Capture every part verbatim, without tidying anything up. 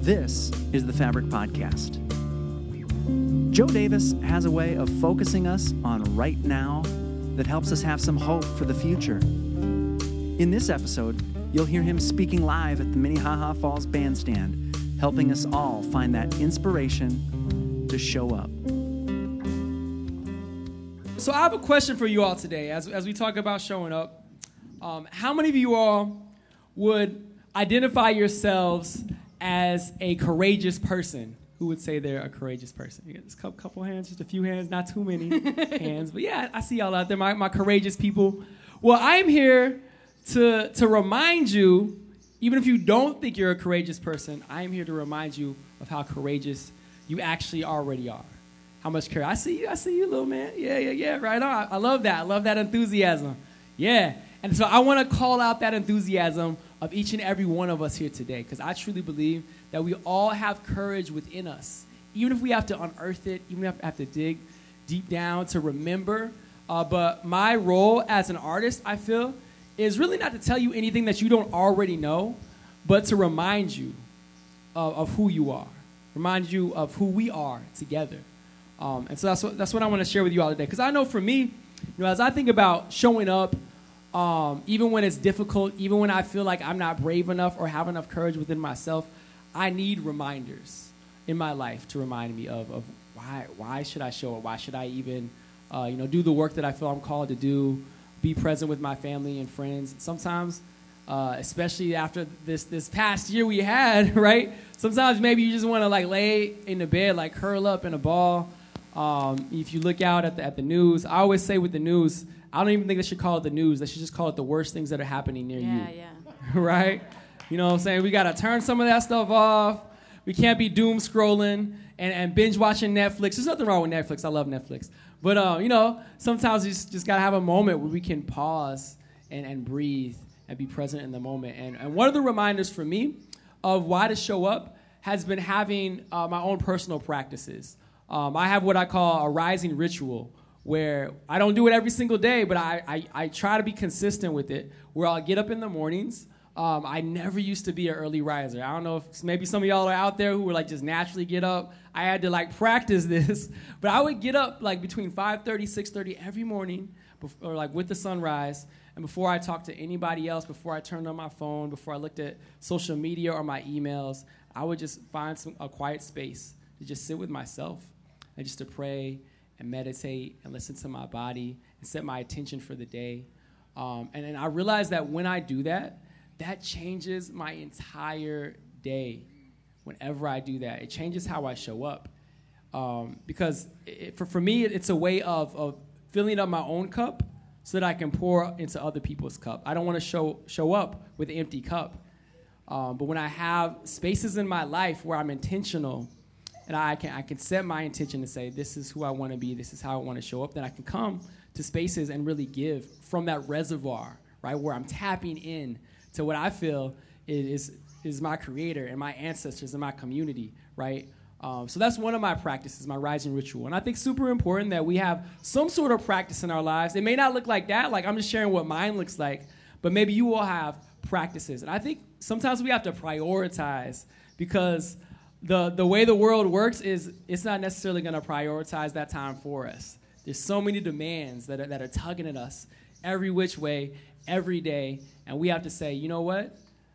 This is the Fabric Podcast. Joe Davis has a way of focusing us on right now that helps us have some hope for the future. In this episode, you'll hear him speaking live at the Minnehaha Falls Bandstand, helping us all find that inspiration to show up. So I have a question for you all today as, as we talk about showing up. Um, how many of you all would identify yourselves as a courageous person? Who would say they're a courageous person? You got this couple, couple hands, just a few hands, not too many hands. But yeah, I see y'all out there, my, my courageous people. Well, I'm here to, to remind you, even if you don't think you're a courageous person, I am here to remind you of how courageous you actually already are. How much courage. I see you, I see you, little man. Yeah, yeah, yeah, right on. I, I love that. I love that enthusiasm. Yeah. And so I want to call out that enthusiasm of each and every one of us here today, because I truly believe that we all have courage within us, even if we have to unearth it, even if we have to dig deep down to remember. Uh, but my role as an artist, I feel, is really not to tell you anything that you don't already know, but to remind you of, of who you are, remind you of who we are together. Um, and so that's what, that's what I want to share with you all today, because I know for me, you know, as I think about showing up, Um, even when it's difficult, even when I feel like I'm not brave enough or have enough courage within myself, I need reminders in my life to remind me of, of why why should I show up? Why should I even uh, you know, do the work that I feel I'm called to do, be present with my family and friends. Sometimes, uh, especially after this this past year we had, right? Sometimes maybe you just want to like lay in the bed, like curl up in a ball. Um, if you look out at the, at the news, I always say with the news, I don't even think they should call it the news. They should just call it the worst things that are happening near yeah, you. Yeah, yeah. Right? You know what I'm saying? We got to turn some of that stuff off. We can't be doom scrolling and, and binge watching Netflix. There's nothing wrong with Netflix. I love Netflix. But, uh, you know, sometimes you just, just got to have a moment where we can pause and, and breathe and be present in the moment. And, and one of the reminders for me of why to show up has been having uh, my own personal practices. Um, I have what I call a rising ritual, where I don't do it every single day, but I, I, I try to be consistent with it, where I'll get up in the mornings. Um, I never used to be an early riser. I don't know if maybe some of y'all are out there who were like just naturally get up. I had to like practice this, but I would get up like between five thirty, six thirty every morning, before, or like with the sunrise, and before I talked to anybody else, before I turned on my phone, before I looked at social media or my emails, I would just find some, a quiet space to just sit with myself and just to pray and meditate and listen to my body and set my attention for the day. Um, and then I realized that when I do that, that changes my entire day. Whenever I do that, it changes how I show up. Um, because it, for, for me, it, it's a way of, of filling up my own cup so that I can pour into other people's cup. I don't want to show show up with an empty cup. Um, but when I have spaces in my life where I'm intentional, and I can I can set my intention to say, this is who I want to be, this is how I want to show up, then I can come to spaces and really give from that reservoir, right, where I'm tapping in to what I feel is is my creator and my ancestors and my community, right? Um, so that's one of my practices, my rising ritual. And I think super important that we have some sort of practice in our lives. It may not look like that, like I'm just sharing what mine looks like, but maybe you all have practices. And I think sometimes we have to prioritize, because The the way the world works is it's not necessarily going to prioritize that time for us. There's so many demands that are, that are tugging at us every which way, every day, and we have to say, you know what?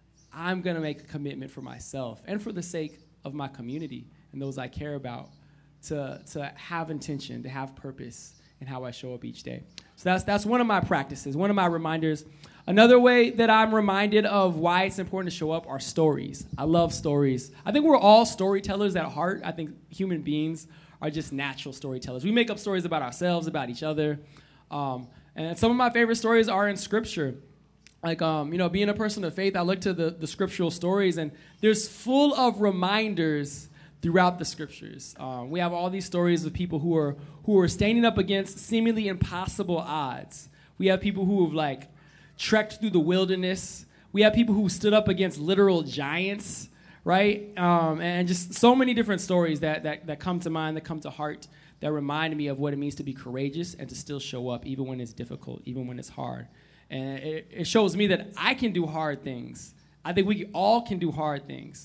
I'm going to make a commitment for myself and for the sake of my community and those I care about to to have intention, to have purpose in how I show up each day. So that's that's one of my practices, one of my reminders. Another way that I'm reminded of why it's important to show up are stories. I love stories. I think we're all storytellers at heart. I think human beings are just natural storytellers. We make up stories about ourselves, about each other. Um, and some of my favorite stories are in Scripture. Like, um, you know, being a person of faith, I look to the, the scriptural stories, and there's full of reminders throughout the Scriptures. Um, we have all these stories of people who are who are standing up against seemingly impossible odds. We have people who have, like, trekked through the wilderness. We have people who stood up against literal giants, right? Um, and just so many different stories that, that that come to mind, that come to heart, that remind me of what it means to be courageous and to still show up even when it's difficult, even when it's hard. And it, it shows me that I can do hard things. I think we all can do hard things.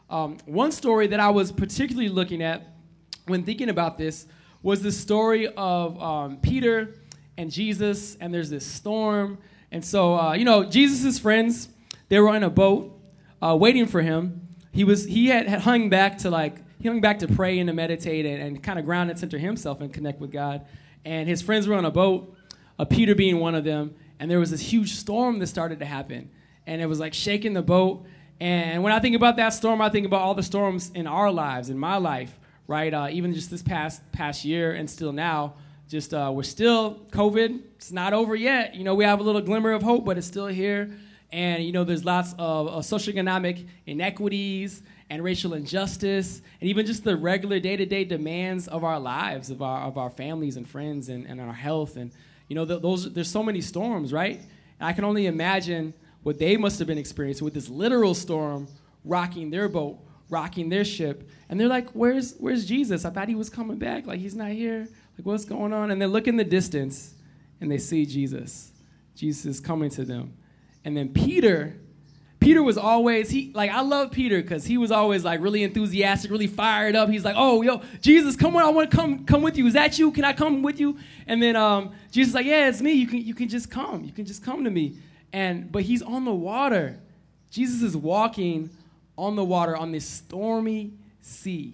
Um, one story that I was particularly looking at when thinking about this was the story of um, Peter and Jesus, and there's this storm. And so, uh, you know, Jesus' friends, they were in a boat uh, waiting for him. He was he had, had hung back to like, he hung back to pray and to meditate and, and kind of ground and center himself and connect with God. And his friends were on a boat, uh, Peter being one of them, and there was this huge storm that started to happen. And it was like shaking the boat. And when I think about that storm, I think about all the storms in our lives, in my life, right? Uh, even just this past past year and still now, just uh, we're still, COVID, it's not over yet. You know, we have a little glimmer of hope, but it's still here. And, you know, there's lots of uh, socioeconomic inequities and racial injustice, and even just the regular day-to-day demands of our lives, of our of our families and friends and, and our health. And, you know, th- those there's so many storms, right? And I can only imagine what they must have been experiencing with this literal storm rocking their boat, rocking their ship. And they're like, where's where's Jesus? I thought he was coming back. Like, he's not here. Like, what's going on? And they look in the distance, and they see Jesus. Jesus is coming to them. And then Peter, Peter was always, he like, I love Peter because he was always, like, really enthusiastic, really fired up. He's like, oh, yo, Jesus, come on, I want to come come with you. Is that you? Can I come with you? And then um, Jesus is like, yeah, it's me. You can you can just come. You can just come to me. And but he's on the water. Jesus is walking on the water on this stormy sea.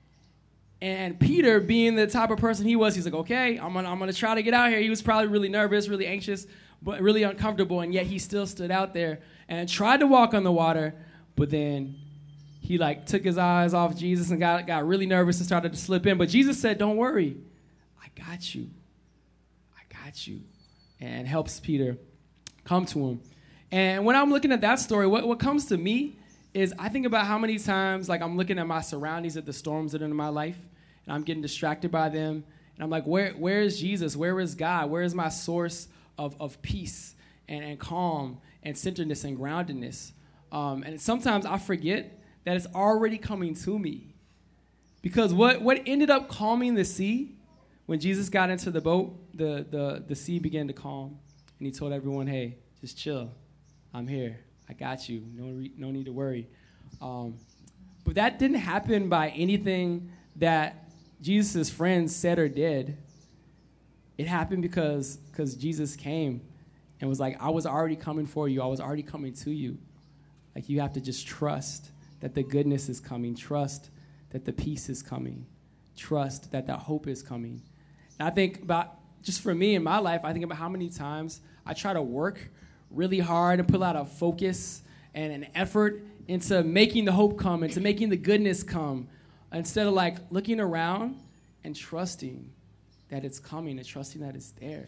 And Peter, being the type of person he was, he's like, okay, I'm gonna I'm gonna try to get out here. He was probably really nervous, really anxious, but really uncomfortable, and yet he still stood out there and tried to walk on the water, but then he like took his eyes off Jesus and got got really nervous and started to slip in. But Jesus said, don't worry, I got you. I got you. And helps Peter come to him. And when I'm looking at that story, what, what comes to me is I think about how many times, like, I'm looking at my surroundings, at the storms that are in my life, and I'm getting distracted by them, and I'm like, where where is Jesus? Where is God? Where is my source of, of peace and, and calm and centeredness and groundedness? Um, and sometimes I forget that it's already coming to me. Because what, what ended up calming the sea, when Jesus got into the boat, the, the, the sea began to calm. And he told everyone, hey, just chill. I'm here. I got you. No re- no need to worry. Um, but that didn't happen by anything that Jesus' friends said or did. It happened because because Jesus came and was like, I was already coming for you. I was already coming to you. Like, you have to just trust that the goodness is coming. Trust that the peace is coming. Trust that the hope is coming. And I think about, just for me in my life, I think about how many times I try to work really hard and put a lot of focus and an effort into making the hope come, into making the goodness come, instead of like looking around and trusting that it's coming and trusting that it's there.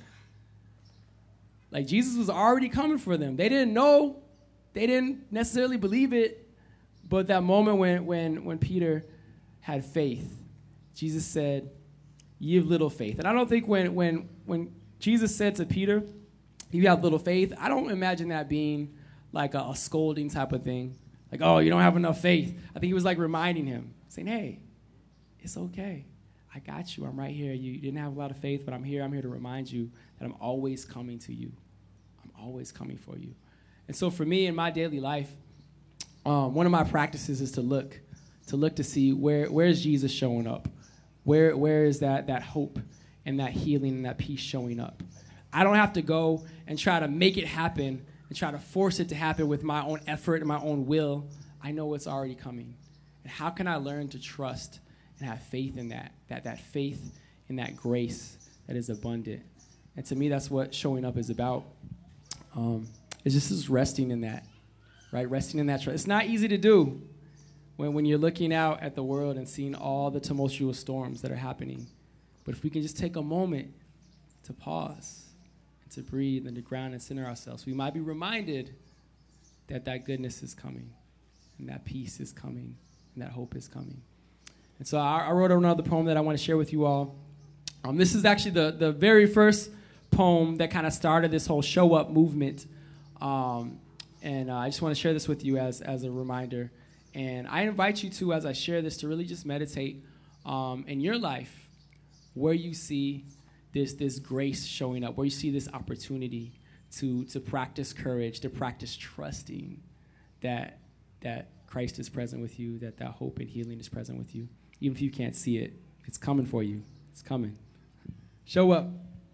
Like, Jesus was already coming for them. They didn't know. They didn't necessarily believe it. But that moment when when when Peter had faith, Jesus said, you have little faith. And I don't think when when when Jesus said to Peter, you have little faith, I don't imagine that being like a, a scolding type of thing. Like, oh, you don't have enough faith. I think he was like reminding him, saying, hey, it's okay. I got you. I'm right here. You didn't have a lot of faith, but I'm here. I'm here to remind you that I'm always coming to you. I'm always coming for you. And so for me in my daily life, um, one of my practices is to look, to look to see where where is Jesus showing up? Where where is that that hope and that healing and that peace showing up? I don't have to go and try to make it happen and try to force it to happen with my own effort and my own will. I know it's already coming. And how can I learn to trust and have faith in that, that, that faith in that grace that is abundant? And to me, that's what showing up is about. Um, it's just, just resting in that, right? Resting in that trust. It's not easy to do when, when you're looking out at the world and seeing all the tumultuous storms that are happening. But if we can just take a moment to pause, to breathe and to ground and center ourselves, we might be reminded that that goodness is coming and that peace is coming and that hope is coming. And so I, I wrote another poem that I want to share with you all. Um, this is actually the, the very first poem that kind of started this whole show up movement. Um, and uh, I just want to share this with you as, as a reminder. And I invite you to, as I share this, to really just meditate um, in your life where you see This, this grace showing up, where you see this opportunity to, to practice courage, to practice trusting that that Christ is present with you, that that hope and healing is present with you. Even if you can't see it, it's coming for you. It's coming. Show up.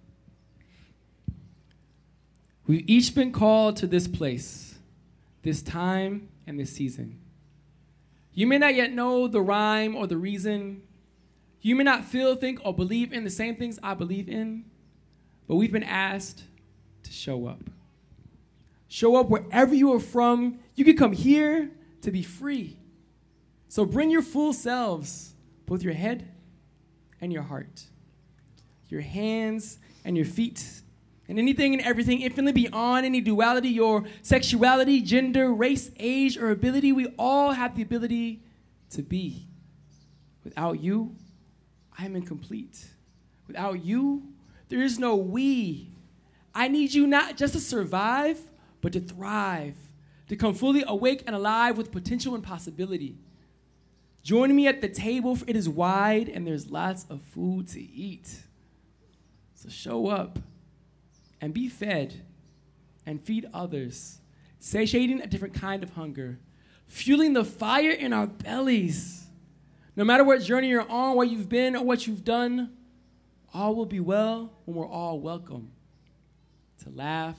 We've each been called to this place, this time, and this season. You may not yet know the rhyme or the reason. You may not feel, think, or believe in the same things I believe in, but we've been asked to show up. Show up wherever you are from. You can come here to be free. So bring your full selves, both your head and your heart, your hands and your feet, and anything and everything infinitely beyond any duality, your sexuality, gender, race, age, or ability. We all have the ability to be. Without you, I am incomplete. Without you, there is no we. I need you not just to survive, but to thrive, to come fully awake and alive with potential and possibility. Join me at the table, for it is wide and there's lots of food to eat. So show up and be fed and feed others, satiating a different kind of hunger, fueling the fire in our bellies. No matter what journey you're on, where you've been, or what you've done, all will be well when we're all welcome to laugh,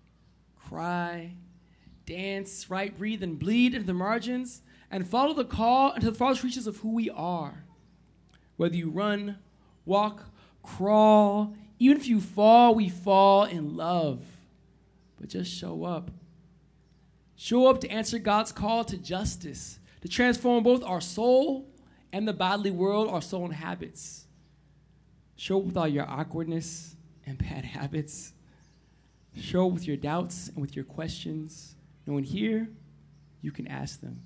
cry, dance, right, breathe, and bleed into the margins and follow the call into the farthest reaches of who we are. Whether you run, walk, crawl, even if you fall, we fall in love. But just show up. Show up to answer God's call to justice, to transform both our soul and the bodily world our soul inhabits. Show up with all your awkwardness and bad habits. Show up with your doubts and with your questions. And when here, you can ask them.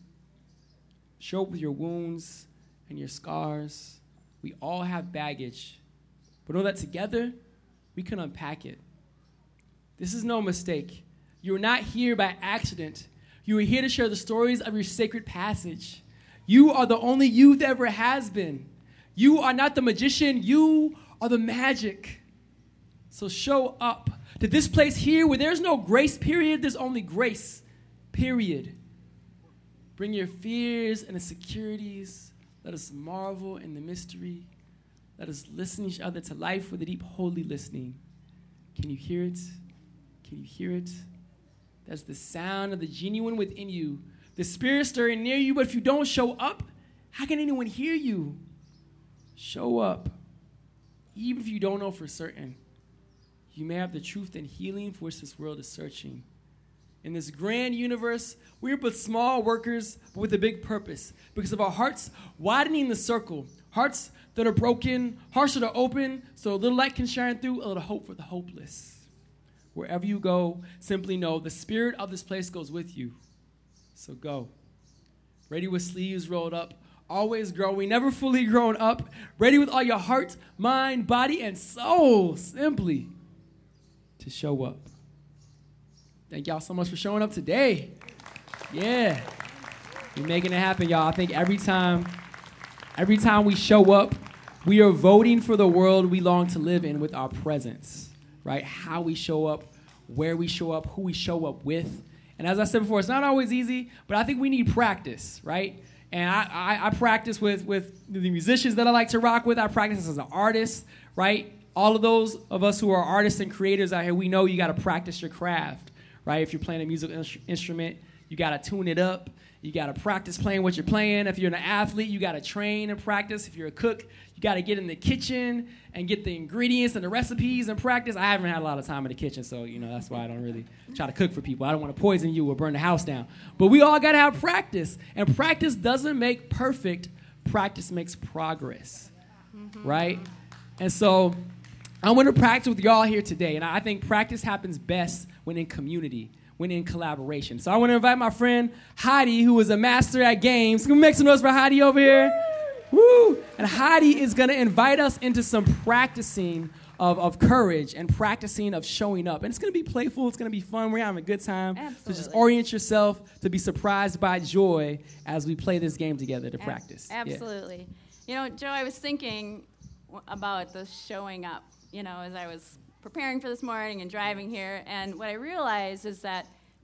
Show up with your wounds and your scars. We all have baggage. But know that together, we can unpack it. This is no mistake. You are not here by accident. You are here to share the stories of your sacred passage. You are the only you that ever has been. You are not the magician. You are the magic. So show up to this place here where there's no grace period. There's only grace period. Bring your fears and insecurities. Let us marvel in the mystery. Let us listen each other to life with a deep, holy listening. Can you hear it? Can you hear it? That's the sound of the genuine within you. The Spirit stirring near you, but if you don't show up, how can anyone hear you? Show up. Even if you don't know for certain, you may have the truth and healing for which this world is searching. In this grand universe, we are but small workers, but with a big purpose. Because of our hearts widening the circle, hearts that are broken, hearts that are open, so a little light can shine through, a little hope for the hopeless. Wherever you go, simply know the spirit of this place goes with you. So go. Ready with sleeves rolled up, always growing, never fully grown up. Ready with all your heart, mind, body, and soul, simply to show up. Thank y'all so much for showing up today. Yeah. You're making it happen, y'all. I think every time, every time we show up, we are voting for the world we long to live in with our presence, right? How we show up, where we show up, who we show up with. And as I said before, it's not always easy, but I think we need practice, right? And I, I, I practice with, with the musicians that I like to rock with. I practice as an artist, right? All of those of us who are artists and creators out here, we know you got to practice your craft, right? If you're playing a musical instru- instrument, you got to tune it up. You got to practice playing what you're playing. If you're an athlete, you got to train and practice. If you're a cook, you got to get in the kitchen and get the ingredients and the recipes and practice. I haven't had a lot of time in the kitchen, so you know that's why I don't really try to cook for people. I don't want to poison you or burn the house down. But we all got to have practice. And practice doesn't make perfect. Practice makes progress, mm-hmm. right? And so I want to practice with y'all here today. And I think practice happens best when in community, when in collaboration. So I want to invite my friend Heidi, who is a master at games. Can we make some noise for Heidi over here? Woo! And Heidi is going to invite us into some practicing of, of courage and practicing of showing up. And it's going to be playful. It's going to be fun. We're having a good time. Absolutely. So just orient yourself to be surprised by joy as we play this game together to Ab- practice. Absolutely. Yeah. You know, Joe, I was thinking w- about the showing up, you know, as I was preparing for this morning and driving here. And what I realized is that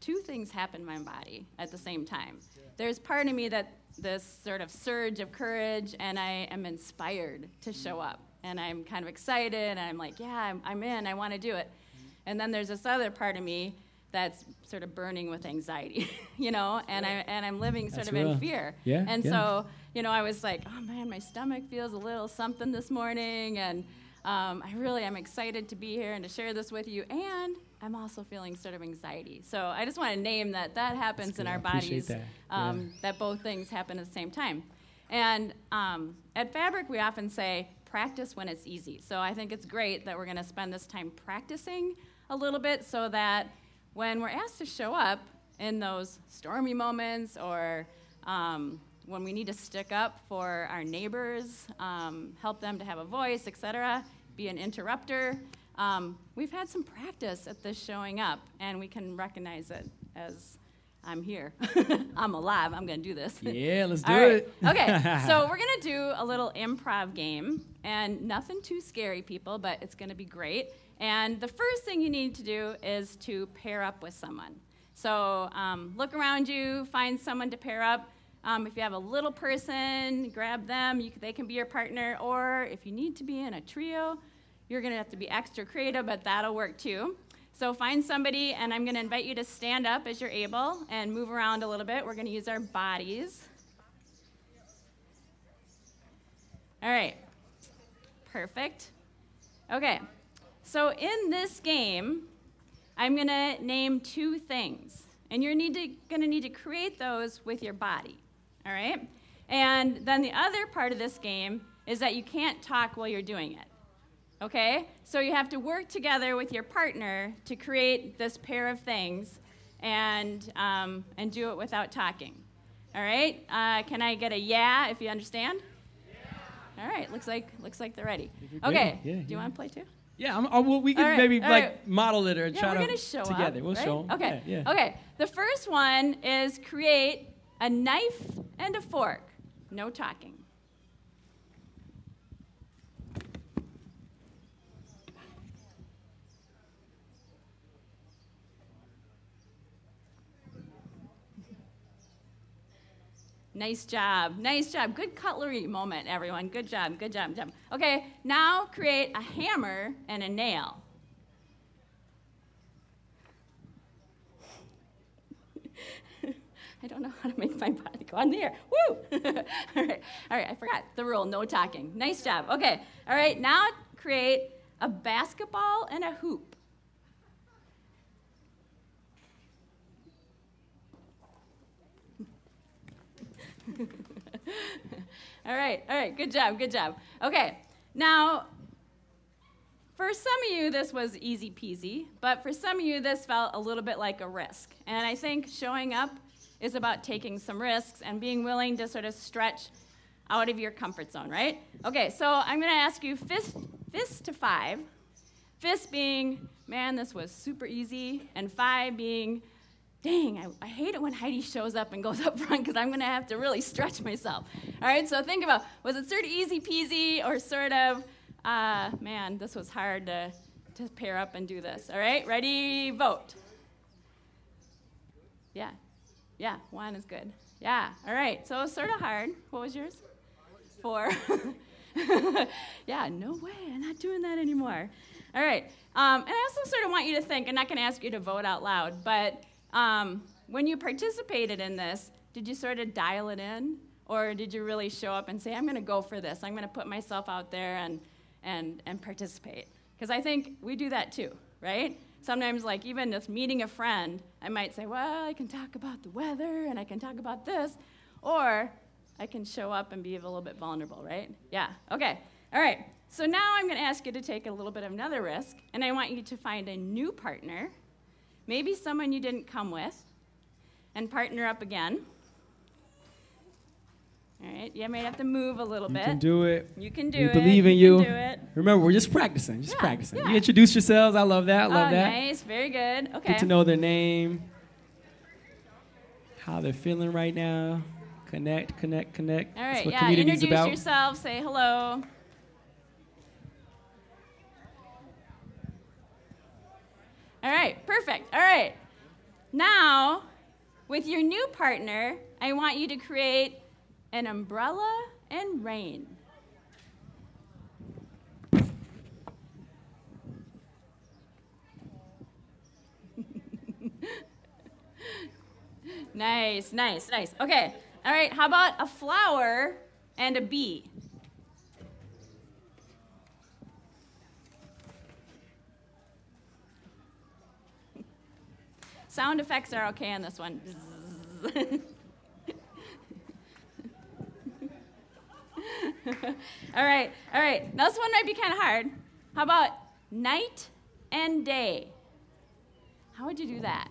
two things happen in my body at the same time. There's part of me that this sort of surge of courage, and I am inspired to show up. And I'm kind of excited, and I'm like, yeah, I'm, I'm in, I want to do it. And then there's this other part of me that's sort of burning with anxiety, you know, and, I, and I'm living sort That's of real. in fear. Yeah, and yeah. so, you know, I was like, oh, man, my stomach feels a little something this morning, and um, I really am excited to be here and to share this with you, and I'm also feeling sort of anxiety. So I just want to name that that happens in our I appreciate bodies, that. um, Yeah. that both things happen at the same time. And um, at Fabric, we often say, practice when it's easy. So I think it's great that we're going to spend this time practicing a little bit so that when we're asked to show up in those stormy moments or um, when we need to stick up for our neighbors, um, help them to have a voice, et cetera, be an interrupter, um, we've had some practice at this showing up, and we can recognize it as I'm here. I'm alive. I'm going to do this. Yeah, let's do All right. it. Okay, so we're going to do a little improv game, and nothing too scary, people, but it's going to be great. And the first thing you need to do is to pair up with someone. So um, look around you, find someone to pair up. Um, if you have a little person, grab them. You, they can be your partner. Or if you need to be in a trio, you're going to have to be extra creative, but that'll work too. So find somebody, and I'm going to invite you to stand up as you're able and move around a little bit. We're going to use our bodies. All right. Perfect. Okay. So in this game, I'm going to name two things, and you're need to, going to need to create those with your body. All right? And then the other part of this game is that you can't talk while you're doing it. Okay? So you have to work together with your partner to create this pair of things and, um, and do it without talking. All right? Uh, can I get a yeah if you understand? Yeah. All right. Looks like, looks like they're ready. Okay. Yeah, yeah, do you yeah. want to play too? Yeah, I'm, oh, well, we can All right, maybe all like right. model it or Yeah, try we're to gonna show together. up, We'll right? show 'em. Okay. Yeah, yeah. Okay. The first one is create a knife and a fork. No talking. Nice job. Nice job. Good cutlery moment, everyone. Good job. Good job. Good job. Okay, now create a hammer and a nail. I don't know how to make my body go on the air. Woo! All right. All right, I forgot the rule, no talking. Nice job. Okay. All right, now create a basketball and a hoop. all right, all right, good job, good job. Okay, now, for some of you, this was easy peasy, but for some of you, this felt a little bit like a risk. And I think showing up is about taking some risks and being willing to sort of stretch out of your comfort zone, right? Okay, so I'm going to ask you fist, fist to five. Fist being, man, this was super easy, and five being, dang, I, I hate it when Heidi shows up and goes up front because I'm going to have to really stretch myself. All right, so think about, was it sort of easy peasy or sort of, uh, man, this was hard to, to pair up and do this. All right, ready, vote. Yeah, yeah, one is good. Yeah, all right, so it was sort of hard. What was yours? Four. Yeah, no way, I'm not doing that anymore. All right, um, and I also sort of want you to think, I'm not going to ask you to vote out loud, but um, when you participated in this, did you sort of dial it in? Or did you really show up and say, I'm going to go for this. I'm going to put myself out there and, and, and participate. Because I think we do that too, right? Sometimes, like, even just meeting a friend, I might say, well, I can talk about the weather and I can talk about this. Or I can show up and be a little bit vulnerable, right? Yeah, okay. All right, so now I'm going to ask you to take a little bit of another risk, and I want you to find a new partner, maybe someone you didn't come with, and partner up again. All right, you might have to move a little You bit. You can do it. You can do we it. believe in you. you. Can do it. Remember, we're just practicing, just Yeah, practicing. yeah. You introduce yourselves. I love that. I love oh, that. nice, very good. Okay. Get to know their name, how they're feeling right now. Connect, connect, connect. All That's right, what yeah, community's introduce about. yourself, say hello. All right, perfect. All right. Now, with your new partner, I want you to create an umbrella and rain. Nice, nice, nice. Okay, all right, how about a flower and a bee? Sound effects are okay on this one. all right, all right. Now this one might be kind of hard. How about night and day? How would you do that?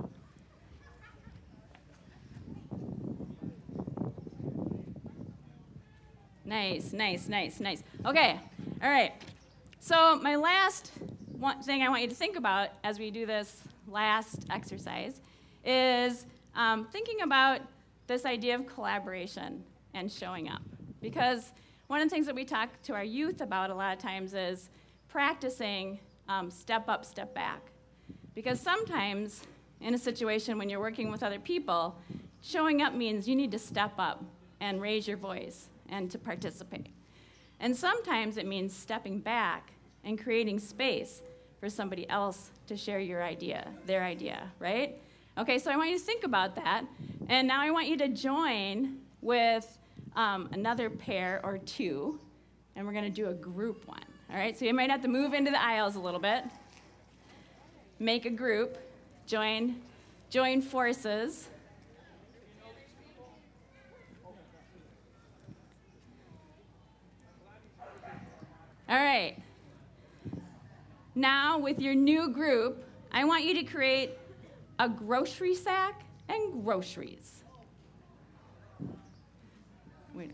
Nice, nice, nice, nice. Okay, all right. So my last one thing I want you to think about as we do this last exercise is um, thinking about this idea of collaboration and showing up. Because one of the things that we talk to our youth about a lot of times is practicing um, step up, step back. Because sometimes in a situation when you're working with other people, showing up means you need to step up and raise your voice and to participate. And sometimes it means stepping back and creating space for somebody else to share your idea, their idea, right? Okay, so I want you to think about that. And now I want you to join with um, another pair or two, and we're going to do a group one. All right, so you might have to move into the aisles a little bit. Make a group. Join, join forces. All right. Now, with your new group, I want you to create a grocery sack and groceries. Wait.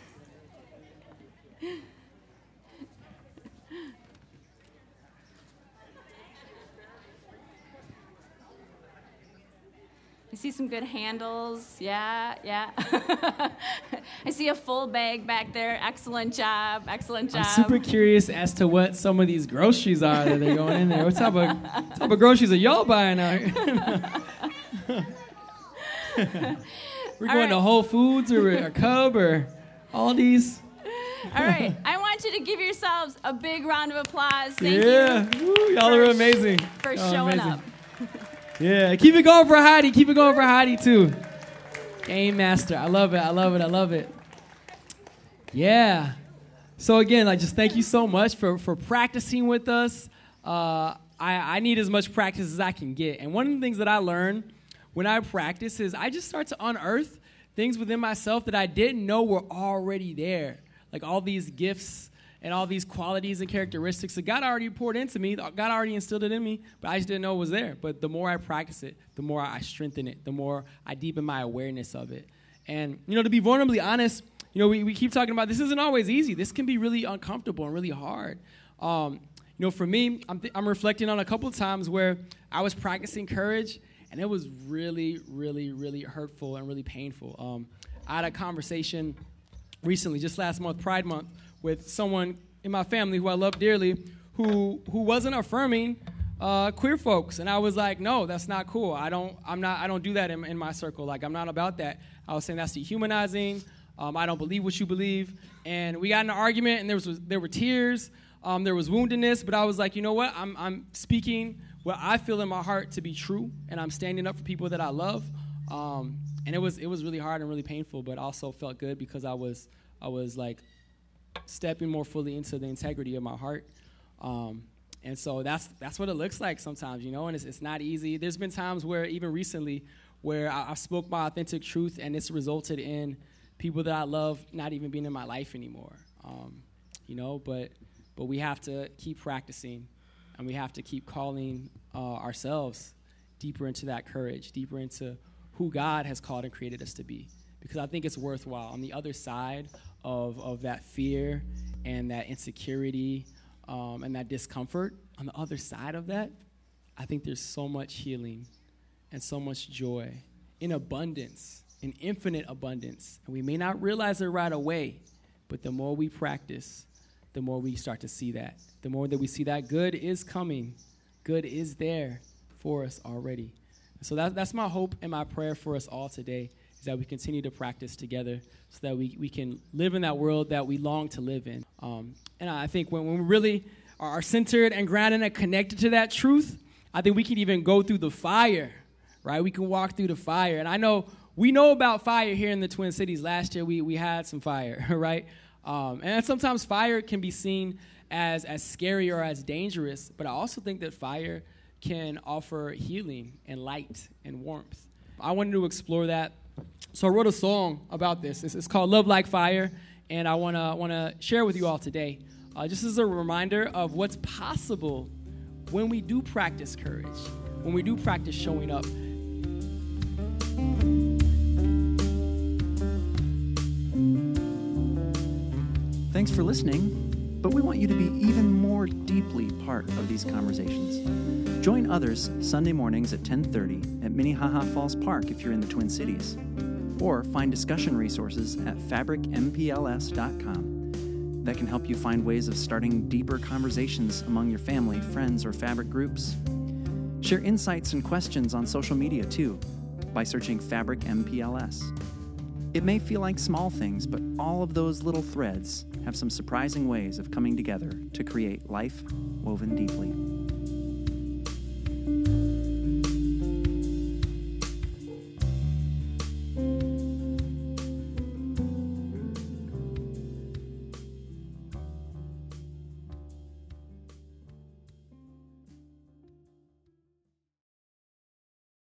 I see some good handles. Yeah, yeah. I see a full bag back there. Excellent job. Excellent job. I'm super curious as to what some of these groceries are that they're going in there. What type of, what type of groceries are y'all buying out here? We're going right. to Whole Foods or a Cub or Aldi's. All right. I want you to give yourselves a big round of applause. Thank yeah. you. Woo, y'all are amazing. For y'all showing amazing. up. Yeah, keep it going for Heidi. Keep it going for Heidi, too. Game master. I love it. I love it. I love it. Yeah. So, again, like, just thank you so much for, for practicing with us. Uh, I, I need as much practice as I can get. And one of the things that I learned when I practice is I just start to unearth things within myself that I didn't know were already there. Like all these gifts and all these qualities and characteristics that God already poured into me, God already instilled it in me, but I just didn't know it was there. But the more I practice it, the more I strengthen it, the more I deepen my awareness of it. And, you know, to be vulnerably honest, you know, we, we keep talking about this isn't always easy. This can be really uncomfortable and really hard. Um, you know, for me, I'm, th- I'm reflecting on a couple of times where I was practicing courage, and it was really, really, really hurtful and really painful. Um, I had a conversation recently, just last month, Pride Month, with someone in my family who I love dearly, who who wasn't affirming uh, queer folks, and I was like, no, that's not cool. I don't, I'm not, I don't do that in, in my circle. Like, I'm not about that. I was saying that's dehumanizing. Um, I don't believe what you believe, and we got in an argument, and there was there were tears, um, there was woundedness, but I was like, you know what? I'm I'm speaking what I feel in my heart to be true, and I'm standing up for people that I love. Um, and it was it was really hard and really painful, but also felt good because I was I was like. stepping more fully into the integrity of my heart. Um, and so that's that's what it looks like sometimes, you know, and it's, it's not easy. There's been times where, even recently, where I, I spoke my authentic truth, and it's resulted in people that I love not even being in my life anymore, um, you know, but but we have to keep practicing, and we have to keep calling uh, ourselves deeper into that courage, deeper into who God has called and created us to be, because I think it's worthwhile. On the other side of of that fear and that insecurity um, and that discomfort, on the other side of that, I think there's so much healing and so much joy in abundance, in infinite abundance. And we may not realize it right away, but the more we practice, the more we start to see that. The more that we see that good is coming, good is there for us already. So that, that's my hope and my prayer for us all today, is that we continue to practice together so that we, we can live in that world that we long to live in. Um, and I think when, when we really are centered and grounded and connected to that truth, I think we can even go through the fire, right? We can walk through the fire. And I know we know about fire here in the Twin Cities. Last year we, we had some fire, right? Um, and sometimes fire can be seen as, as scary or as dangerous, but I also think that fire can offer healing and light and warmth. I wanted to explore that. So I wrote a song about this. It's, it's called Love Like Fire, and I want to want to share with you all today, uh, just as a reminder of what's possible when we do practice courage, when we do practice showing up. Thanks for listening, but we want you to be even more deeply part of these conversations. Join others Sunday mornings at ten thirty at Minnehaha Falls Park if you're in the Twin Cities, or find discussion resources at fabric m p l s dot com that can help you find ways of starting deeper conversations among your family, friends, or Fabric groups. Share insights and questions on social media too by searching Fabric M P L S. It may feel like small things, but all of those little threads have some surprising ways of coming together to create life woven deeply.